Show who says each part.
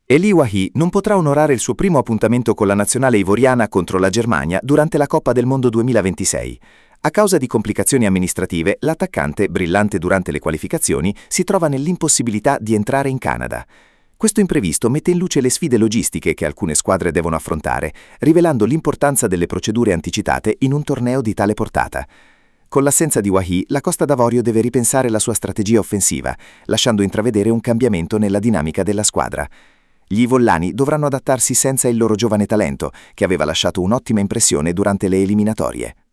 Speaker 1: Eli Wahi non potrà onorare il suo primo appuntamento con la nazionale ivoriana contro la Germania durante la Coppa del Mondo 2026. A causa di complicazioni amministrative, l'attaccante, brillante durante le qualificazioni, si trova nell'impossibilità di entrare in Canada. Questo imprevisto mette in luce le sfide logistiche che alcune squadre devono affrontare, rivelando l'importanza delle procedure anticitate in un torneo di tale portata. Con l'assenza di Wahi, la Costa d'Avorio deve ripensare la sua strategia offensiva, lasciando intravedere un cambiamento nella dinamica della squadra. Gli ivollani dovranno adattarsi senza il loro giovane talento, che aveva lasciato un'ottima impressione durante le eliminatorie.